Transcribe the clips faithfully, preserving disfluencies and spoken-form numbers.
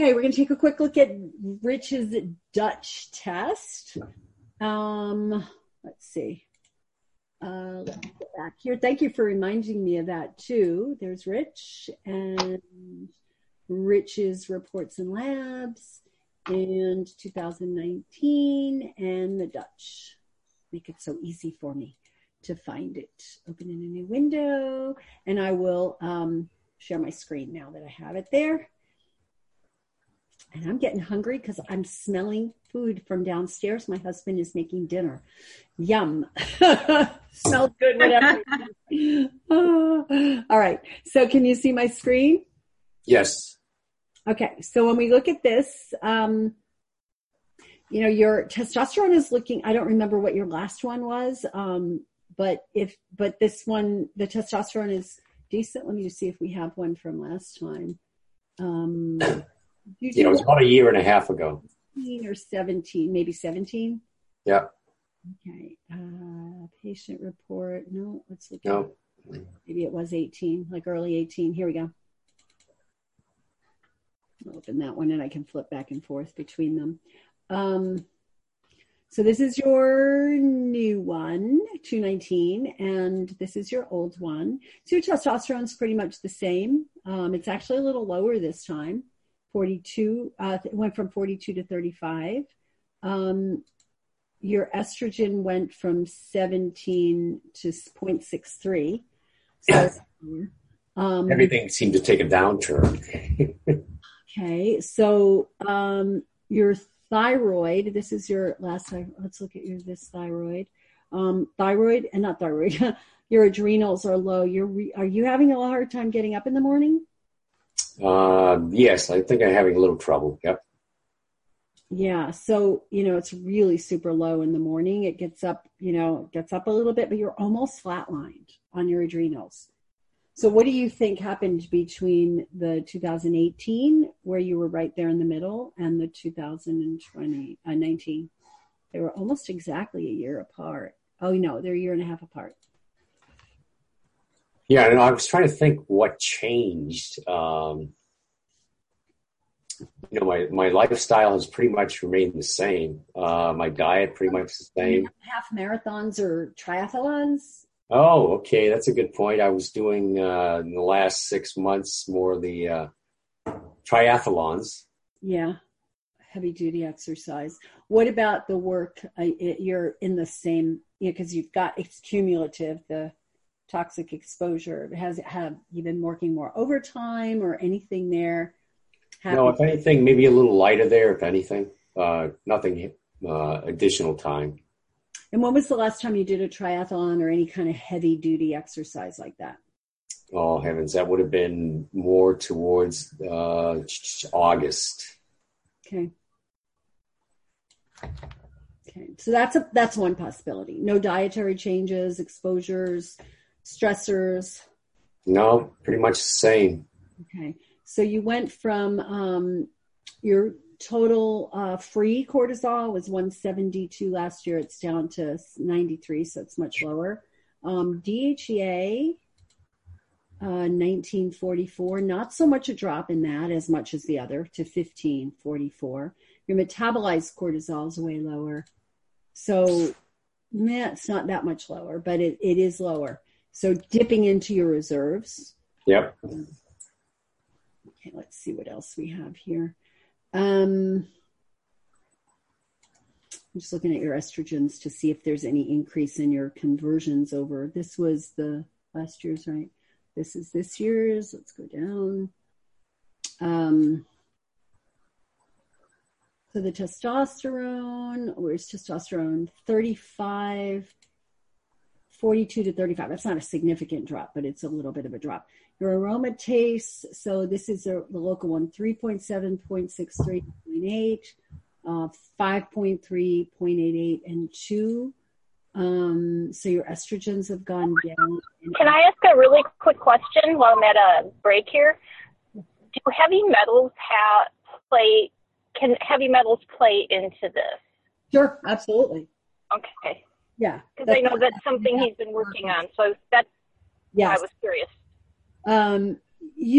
Okay, we're going to take a quick look at Rich's Dutch test. Um, let's see. Uh, let's get back here. Thank you for reminding me of that too. There's Rich and Rich's reports and labs and two thousand nineteen and the Dutch. Make it so easy for me to find it. Open in a new window, and I will um, share my screen now that I have it there. And I'm getting hungry because I'm smelling food from downstairs. My husband is making dinner. Yum. Smells good, whatever. Oh. All right. So can you see my screen? Yes. Okay. So when we look at this, um, you know, your testosterone is looking, I don't remember what your last one was, um, but if, but this one, the testosterone is decent. Let me just see if we have one from last time. Um, You, you know, it was about a year and a half ago. eighteen or seventeen, maybe seventeen? Yeah. Okay. Uh, patient report. No, let's look no. at it. Maybe it was eighteen, like early eighteen. Here we go. I'll open that one and I can flip back and forth between them. Um, so this is your new one, two nineteen, and this is your old one. So your testosterone is pretty much the same. Um, it's actually a little lower this time. forty-two, uh, it went from forty-two to thirty-five. Um, your estrogen went from seventeen to zero point six three. So, um, everything seemed to take a downturn. Okay, so um, your thyroid, this is your last time, let's look at your this thyroid. Um, thyroid, and not thyroid, your adrenals are low. You're re- are you having a hard time getting up in the morning? Uh, yes, I think I'm having a little trouble. Yep. Yeah. So, you know, it's really super low in the morning. It gets up, you know, it gets up a little bit, but you're almost flatlined on your adrenals. So what do you think happened between the two thousand eighteen, where you were right there in the middle, and the two thousand twenty, uh, nineteen? They were almost exactly a year apart. Oh, no, they're a year and a half apart. Yeah, and I was trying to think what changed. Um, you know, my, my lifestyle has pretty much remained the same. Uh, my diet pretty much the same. Half marathons or triathlons? Oh, okay. That's a good point. I was doing uh, in the last six months more of the uh, triathlons. Yeah, heavy duty exercise. What about the work? Uh, it, you're in the same, you know, because you've got, it's cumulative, the toxic exposure. Has it have you been working more overtime or anything there? Happy? No, if anything, maybe a little lighter there, if anything. Uh, nothing uh, additional time. And when was the last time you did a triathlon or any kind of heavy duty exercise like that? Oh, heavens. That would have been more towards uh, August. Okay. Okay. So that's a, that's one possibility. No dietary changes, exposures, stressors? No, pretty much the same. Okay. So you went from um, your total uh, free cortisol was one seventy-two last year. It's down to ninety-three, so it's much lower. Um, D H E A, uh, nineteen forty-four, not so much a drop in that as much as the other, to fifteen forty-four. Your metabolized cortisol is way lower. So, man, it's not that much lower, but it, it is lower. So dipping into your reserves. Yep. Okay, let's see what else we have here. Um, I'm just looking at your estrogens to see if there's any increase in your conversions over. This was the last year's, right? This is this year's. Let's go down. Um, so the testosterone, where's testosterone? thirty-five, forty-two to thirty-five. That's not a significant drop, but it's a little bit of a drop. Your aromatase, so this is a, the local one, three point seven, zero point six three, zero point eight, uh, five point three, zero point eight eight, and two. Um, so your estrogens have gone down. Can I ask a really quick question while I'm at a break here? Do heavy metals have play, can heavy metals play into this? Sure, absolutely. Okay. Yeah. Because I know that's something he's been working on. So that's, yeah, I was curious. Um, you,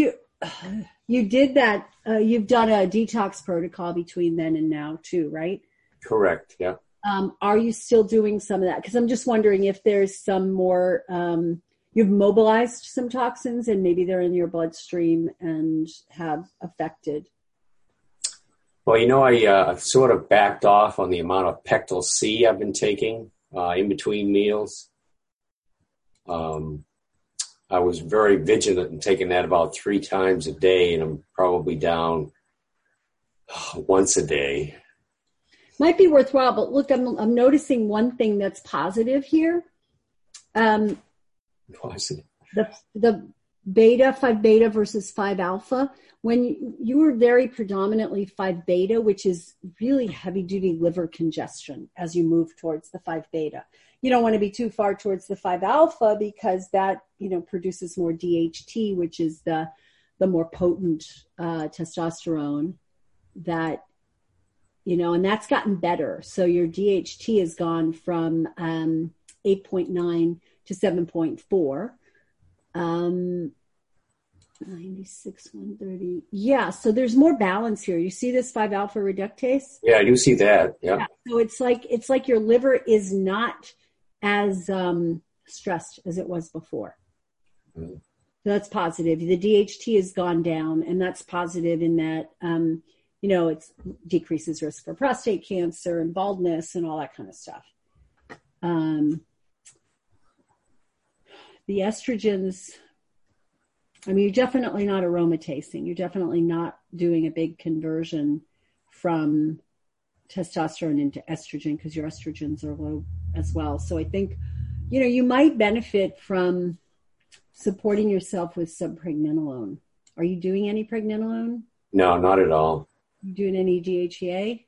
you did that. Uh, you've done a detox protocol between then and now too, right? Correct. Yeah. Um, are you still doing some of that? Because I'm just wondering if there's some more, um, you've mobilized some toxins and maybe they're in your bloodstream and have affected. Well, you know, I uh, sort of backed off on the amount of Pectal C I've been taking uh, in between meals. Um, I was very vigilant in taking that about three times a day, and I'm probably down once a day. Might be worthwhile, but look, I'm, I'm noticing one thing that's positive here. Um, the the beta, five beta versus five alpha. When you, you were very predominantly five beta, which is really heavy duty liver congestion as you move towards the five beta. You don't want to be too far towards the five alpha because that, you know, produces more D H T, which is the, the more potent uh, testosterone that, you know, and that's gotten better. So your D H T has gone from um, eight point nine to seven point four. Um, ninety-six, one thirty. Yeah, so there's more balance here. You see this five alpha reductase? Yeah, I do see that. Yeah. Yeah. So it's like it's like your liver is not as um, stressed as it was before. Mm. So that's positive. The D H T has gone down, and that's positive in that um, you know, it decreases risk for prostate cancer and baldness and all that kind of stuff. Um, the estrogens, I mean, you're definitely not aromatase. You're definitely not doing a big conversion from testosterone into estrogen because your estrogens are low as well. So I think, you know, you might benefit from supporting yourself with some pregnenolone. Are you doing any pregnenolone? No, not at all. You doing any D H E A?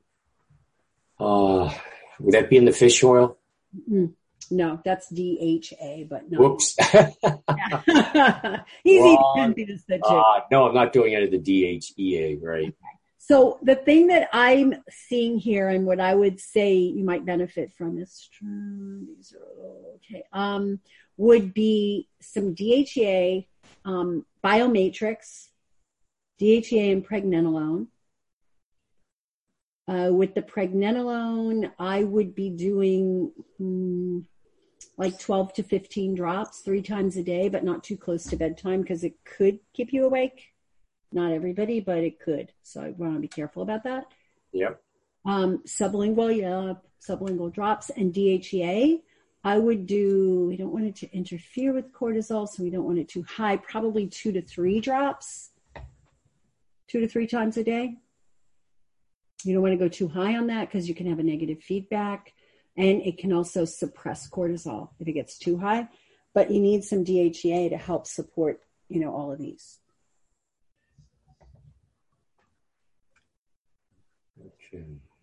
Uh, would that be in the fish oil? Mm-hmm. No, that's D H A, but no. Whoops. Easy to confuse the two. Uh, no, I'm not doing any of the D H E A, right? Okay. So the thing that I'm seeing here and what I would say you might benefit from is, these are okay, um, would be some D H E A, um, Biomatrix, D H E A and pregnenolone. Uh, with the pregnenolone, I would be doing hmm, like twelve to fifteen drops three times a day, but not too close to bedtime because it could keep you awake. Not everybody, but it could. So I want to be careful about that. Yep. Um, sublingual, yeah, sublingual drops and D H E A. I would do, we don't want it to interfere with cortisol, so we don't want it too high, probably two to three drops, two to three times a day. You don't want to go too high on that because you can have a negative feedback, and it can also suppress cortisol if it gets too high. But you need some D H E A to help support, you know, all of these. Okay.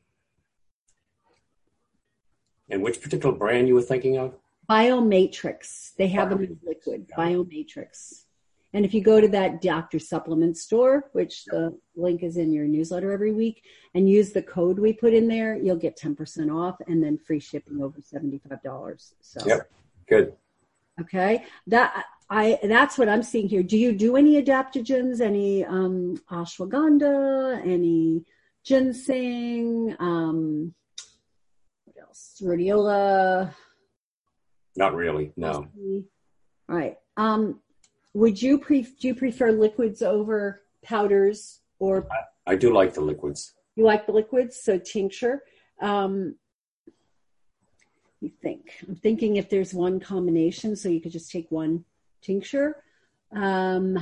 And which particular brand you were thinking of? Biomatrix. They have them in liquid. Biomatrix. And if you go to that Doctor Supplement store, which the link is in your newsletter every week, and use the code we put in there, you'll get ten percent off and then free shipping over seventy-five dollars. So, yep, good. Okay, that I that's what I'm seeing here. Do you do any adaptogens, any um, ashwagandha, any ginseng, um, what else? Rhodiola? Not really, no. All right. Um, Would you pre- do you prefer liquids over powders, or I, I do like the liquids. You like the liquids? So tincture. Um, you think? I'm thinking if there's one combination, so you could just take one tincture. Um,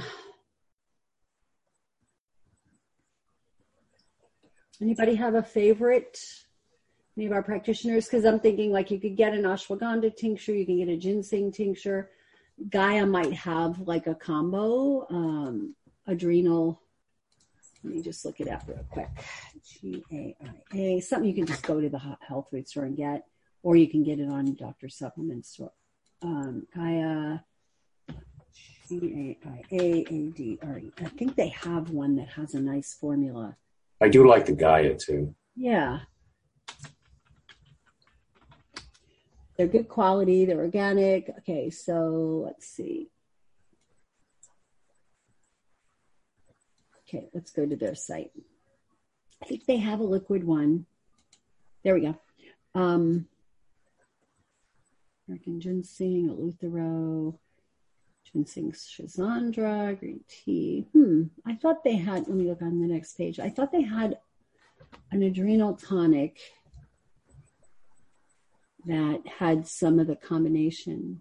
anybody have a favorite? Any of our practitioners? Because I'm thinking like you could get an ashwagandha tincture, you can get a ginseng tincture. Gaia might have like a combo, um, adrenal. Let me just look it up real quick. G A I A, something you can just go to the health food store and get, or you can get it on Doctor Supplement store. Um, Gaia, G A I A A D R E. I think they have one that has a nice formula. I do like the Gaia too. Yeah. They're good quality. They're organic. Okay, so let's see. Okay, let's go to their site. I think they have a liquid one. There we go. Um, American ginseng, Eleuthero, ginseng schizandra, green tea. Hmm, I thought they had, let me look on the next page. I thought they had an adrenal tonic that had some of the combination.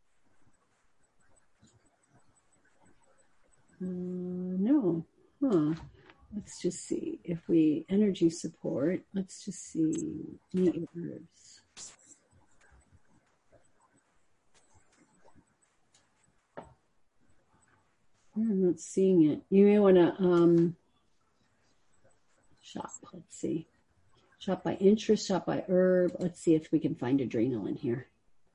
Uh, no, huh. Let's just see if we, energy support, let's just see, meat herbs. I'm not seeing it. You may want to um, shop, let's see. Shop by interest, shop by herb. Let's see if we can find adrenal in here.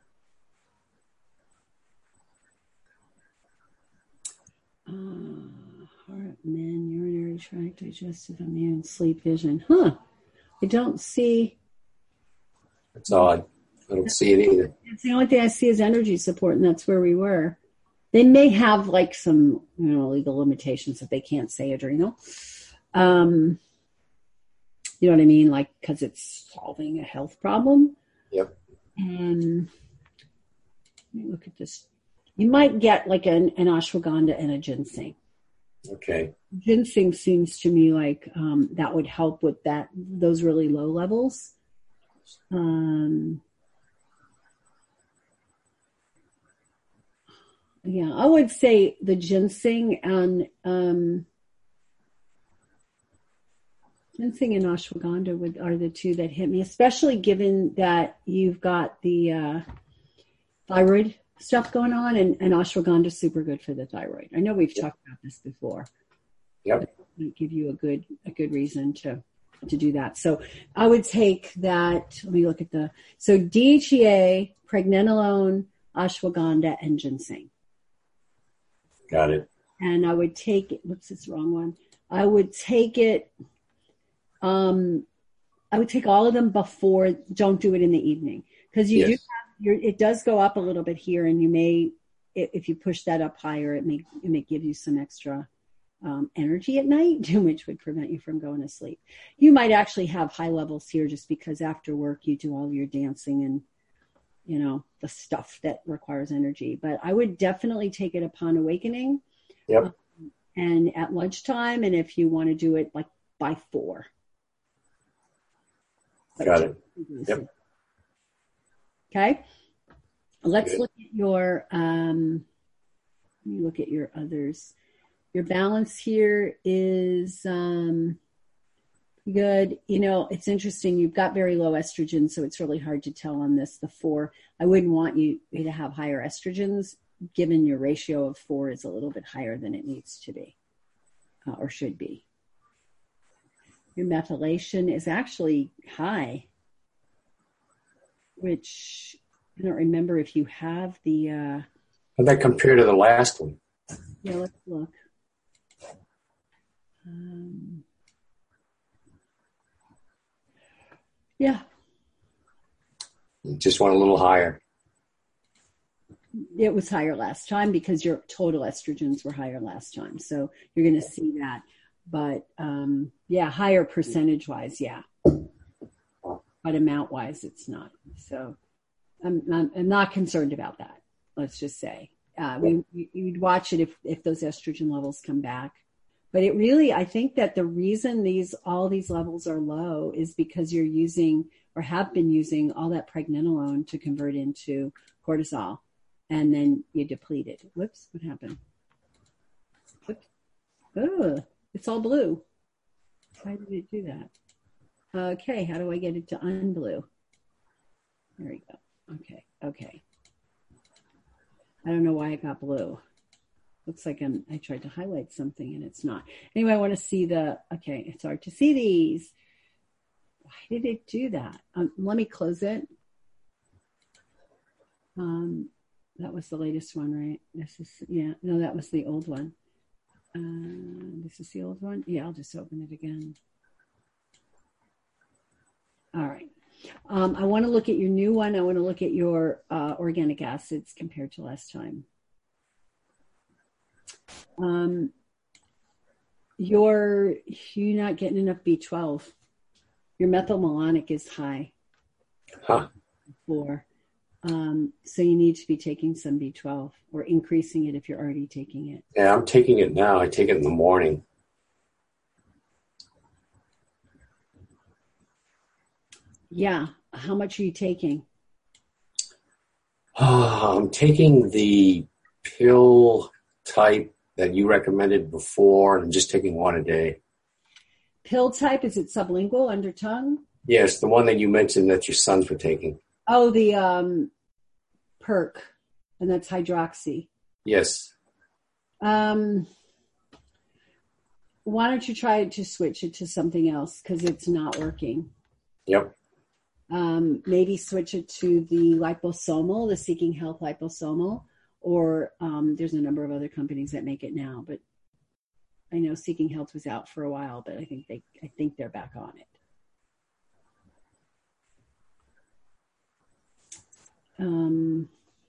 Uh, heart, men, urinary tract, digestive, immune, sleep, vision. Huh. I don't see. That's odd. I don't see it either. It's the only thing I see is energy support, and that's where we were. They may have like some, you know, legal limitations that they can't say adrenal. Um, you know what I mean? Like, because it's solving a health problem. Yep. And let me look at this. You might get like an, an ashwagandha and a ginseng. Okay. Ginseng seems to me like um, that would help with that, those really low levels. Um, yeah, I would say the ginseng and um, ginseng and ashwagandha would, are the two that hit me, especially given that you've got the uh, thyroid stuff going on, and, and ashwagandha is super good for the thyroid. I know we've talked about this before. Yep. It might give you a good a good reason to to do that. So I would take that. Let me look at the so D H E A, pregnenolone, ashwagandha, and ginseng. Got it. And I would take it. What's this wrong one? I would take it. Um, I would take all of them before. Don't do it in the evening because you Yes. do. Your, it does go up a little bit here, and you may, if you push that up higher, it may it may give you some extra um, energy at night, which would prevent you from going to sleep. You might actually have high levels here just because after work you do all your dancing and, you know, the stuff that requires energy. But I would definitely take it upon awakening. Yep. Um, and at lunchtime, and if you want to do it like by four. Got it. Yep. Okay, let's Good. look at your, um, let me look at your others. Your balance here is um, good. You know, it's interesting. You've got very low estrogen, so it's really hard to tell on this. The four, I wouldn't want you, you to have higher estrogens, given your ratio of four is a little bit higher than it needs to be, uh, or should be. Your methylation is actually high, which I don't remember if you have the. Uh, How'd that compare to the last one? yeah, let's look. Um, yeah, You just went a little higher. it was higher last time because your total estrogens were higher last time. So you're going to see that. But um, yeah, higher percentage wise, yeah. But amount wise, it's not. So I'm, I'm, I'm not concerned about that. Let's just say uh, we, you'd watch it if, if those estrogen levels come back. But it really, I think that the reason these all these levels are low is because you're using or have been using all that pregnenolone to convert into cortisol, and then you deplete it. Whoops, what happened? Whoops. Oh, it's all blue. Why did it do that? Okay, how do I get it to unblue? There we go. Okay, okay. I don't know why it got blue. Looks like I'm, I tried to highlight something and it's not. Anyway, I want to see the, okay, it's hard to see these. Why did it do that? Um, let me close it. Um, that was the latest one, right? This is, yeah, no, that was the old one. Uh, this is the old one. Yeah, I'll just open it again. All right. Um, I want to look at your new one. I want to look at your uh, organic acids compared to last time. Um, You're, you're not getting enough B twelve. Your methylmalonic is high. Huh. For, um, so you need to be taking some B twelve or increasing it if you're already taking it. Yeah, I'm taking it now. I take it in the morning. Yeah. How much are you taking? Oh, I'm taking the pill type that you recommended before, and I'm just taking one a day. Pill type, is it sublingual, under tongue? Yes, the one that you mentioned that your sons were taking. Oh, the um, perk, and that's hydroxy. Yes. Um, why don't you try to switch it to something else because it's not working? Yep. Um, maybe switch it to the liposomal, the Seeking Health liposomal, or um, there's a number of other companies that make it now. But I know Seeking Health was out for a while, but I think they, I think they're back on it. Um,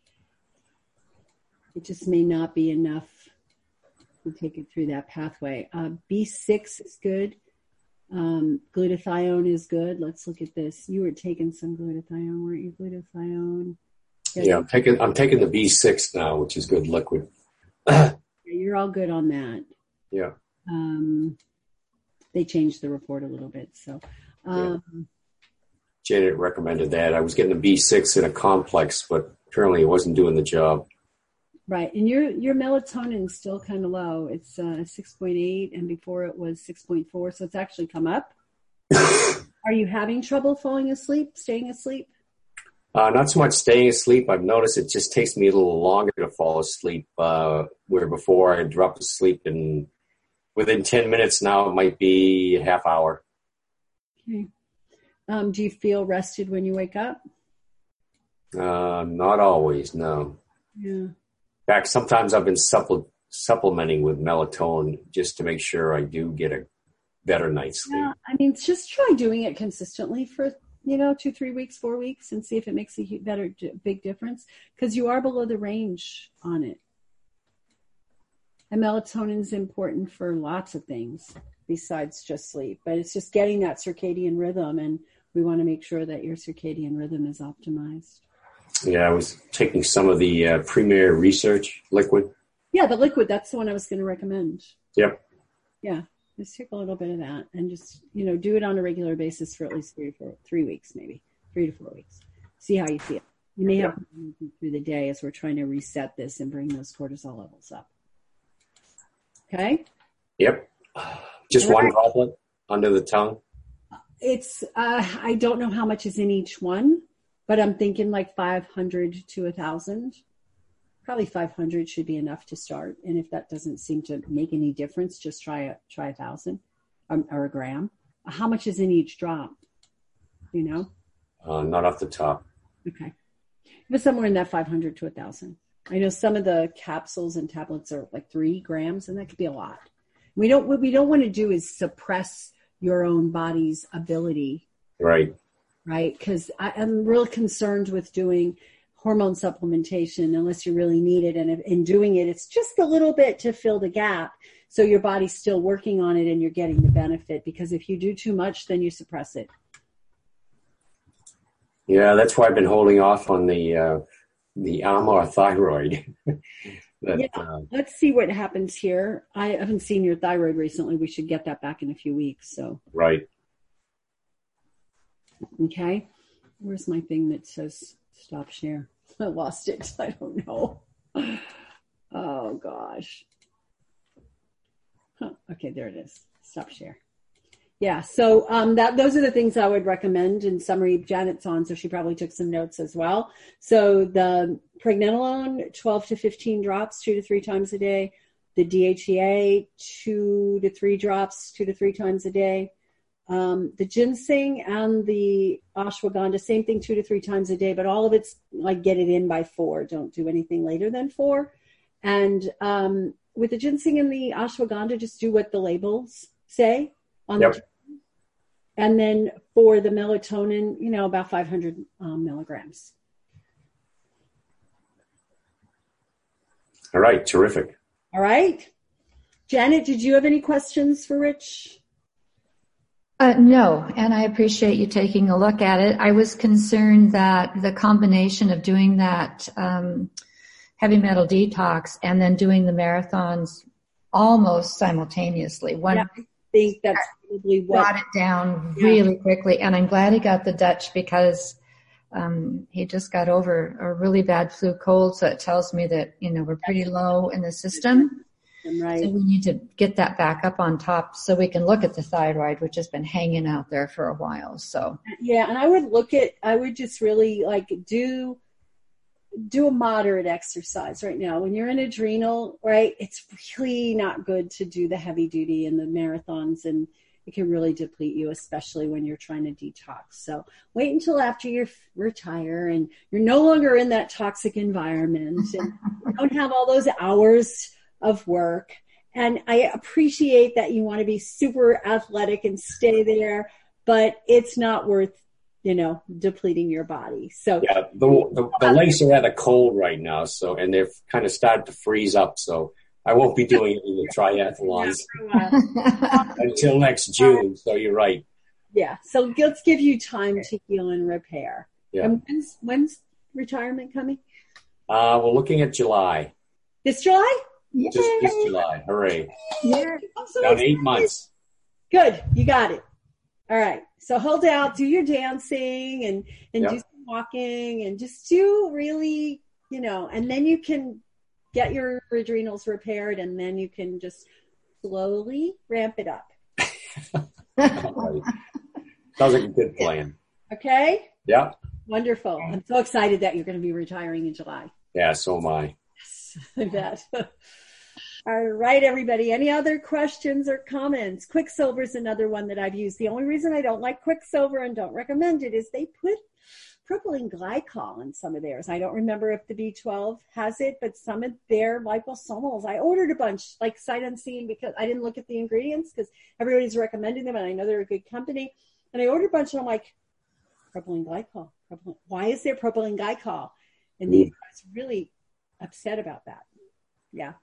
it just may not be enough to take it through that pathway. Uh, B six is good. Um, glutathione is good. Let's look at this. You were taking some glutathione, weren't you? Glutathione. Yes. Yeah, I'm taking I'm taking the B six now, which is good liquid. You're all good on that. Yeah. Um, they changed the report a little bit, so. Um, yeah. Janet recommended that. I was getting the B six in a complex, but apparently it wasn't doing the job. Right, and your your melatonin is still kind of low. It's uh, six point eight, and before it was six point four, so it's actually come up. Are you having trouble falling asleep, staying asleep? Uh, not so much staying asleep. I've noticed it just takes me a little longer to fall asleep, uh, where before I dropped asleep and within ten minutes. Now it might be a half hour. Okay. Um, do you feel rested when you wake up? Uh, not always, no. Yeah. In fact, sometimes I've been supple- supplementing with melatonin just to make sure I do get a better night's sleep. Yeah, I mean, just try doing it consistently for, you know, two, three weeks, four weeks, and see if it makes a better, big difference, because you are below the range on it. And melatonin is important for lots of things besides just sleep, but it's just getting that circadian rhythm, and we want to make sure that your circadian rhythm is optimized. Yeah, I was taking some of the uh, Premier Research liquid. Yeah, the liquid, that's the one I was going to recommend. Yep. Yeah, just take a little bit of that and just, you know, do it on a regular basis for at least three or four, three weeks, maybe three to four weeks. See how you feel. You may have to through the day as we're trying to reset this and bring those cortisol levels up. Okay? Yep. Just All one right. droplet under the tongue? It's, uh, I don't know how much is in each one, but I'm thinking like five hundred to one thousand. Probably five hundred should be enough to start. And if that doesn't seem to make any difference, just try a, try a thousand um, or a gram. How much is in each drop? You know? Uh, not off the top. Okay. But somewhere in that five hundred to one thousand. I know some of the capsules and tablets are like three grams, and that could be a lot. We don't, what we don't want to do is suppress your own body's ability. Right. Right? Because I'm real concerned with doing hormone supplementation unless you really need it. And if, in doing it, it's just a little bit to fill the gap. So your body's still working on it and you're getting the benefit. Because if you do too much, then you suppress it. Yeah, that's why I've been holding off on the uh, the Armour thyroid. that, yeah, uh, let's see what happens here. I haven't seen your thyroid recently. We should get that back in a few weeks. So right. Okay. Where's my thing that says stop share? I lost it. I don't know. Oh, gosh. Huh. Okay, there it is. Stop share. Yeah, so um, that those are the things I would recommend. In summary, Janet's on, so she probably took some notes as well. So the pregnenolone, twelve to fifteen drops, two to three times a day. The D H E A, two to three drops, two to three times a day. Um, the ginseng and the ashwagandha, same thing, two to three times a day, but all of it's like get it in by four. Don't do anything later than four. And um, with the ginseng and the ashwagandha, just do what the labels say on yep. the and then for the melatonin, you know, about five hundred um, milligrams. All right. Terrific. All right. Janet, did you have any questions for Rich? Uh, no, and I appreciate you taking a look at it. I was concerned that the combination of doing that um, heavy metal detox and then doing the marathons almost simultaneously. One yeah, I think that's probably what brought it down really yeah. quickly, and I'm glad he got the Dutch because um, he just got over a really bad flu cold, so it tells me that, you know, we're pretty low in the system. Right. So we need to get that back up on top so we can look at the thyroid, which has been hanging out there for a while. So yeah, and I would look at, I would just really like do do a moderate exercise right now. When you're in adrenal, right, it's really not good to do the heavy duty and the marathons, and it can really deplete you, especially when you're trying to detox. So wait until after you retire and you're no longer in that toxic environment and you don't have all those hours of work. And I appreciate that you want to be super athletic and stay there, but it's not worth, you know, depleting your body. So yeah, the the, the lakes are rather cold right now, so and they've kind of started to freeze up. So I won't be doing any triathlons until next June. So you're right. Yeah. So let's give you time to heal and repair. Yeah. And when's when's retirement coming? Uh, we're looking at July. This July? Just this July. Hooray. Yeah. So About eight months. Good. You got it. All right. So hold out, do your dancing and, and yep. do some walking and just do really, you know, and then you can get your adrenals repaired and then you can just slowly ramp it up. Right. Sounds like a good plan. Okay? Yeah. Wonderful. I'm so excited that you're going to be retiring in July. Yeah, so am I. I bet. All right, everybody. Any other questions or comments? Quicksilver is another one that I've used. The only reason I don't like Quicksilver and don't recommend it is they put propylene glycol in some of theirs. I don't remember if the B twelve has it, but some of their liposomes, I ordered a bunch, like sight unseen, because I didn't look at the ingredients because everybody's recommending them and I know they're a good company. And I ordered a bunch and I'm like, propylene glycol. Propylene. Why is there propylene glycol? And these guys really upset about that. Yeah.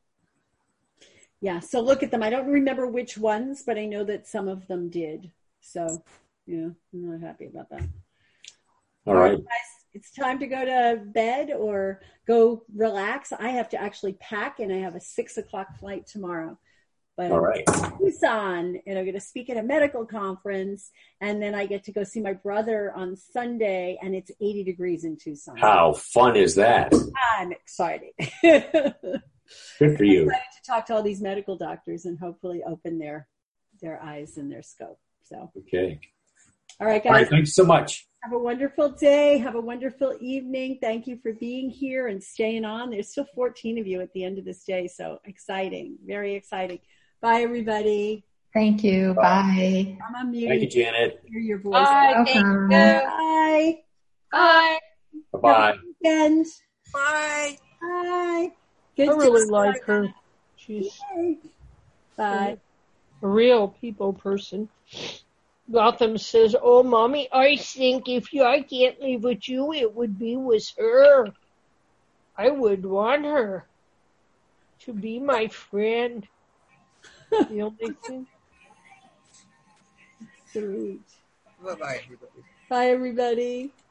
Yeah. So look at them. I don't remember which ones, but I know that some of them did. So, yeah, I'm not happy about that. All right. Guys, it's time to go to bed or go relax. I have to actually pack and I have a six o'clock flight tomorrow. But all right. I'm in Tucson and I'm going to speak at a medical conference and then I get to go see my brother on Sunday and it's eighty degrees in Tucson. How fun is that? I'm excited. Good for you. I'm excited to talk to all these medical doctors and hopefully open their their eyes and their scope. So okay. All right, guys. All right, thanks so much. Have a wonderful day. Have a wonderful evening. Thank you for being here and staying on. There's still fourteen of you at the end of this day, so exciting. Very exciting. Bye, everybody. Thank you. Bye. I'm on mute. Thank you, Janet. Hear your voice. Bye. Thank you. Bye. Bye. Bye-bye. Weekend. Bye. Bye. Good I really to like her. She's Bye. a real people person. Gotham says, "Oh, Mommy, I think if you, I can't live with you, it would be with her. I would want her to be my friend." The only thing. Sweet. Bye-bye, everybody. Bye, everybody.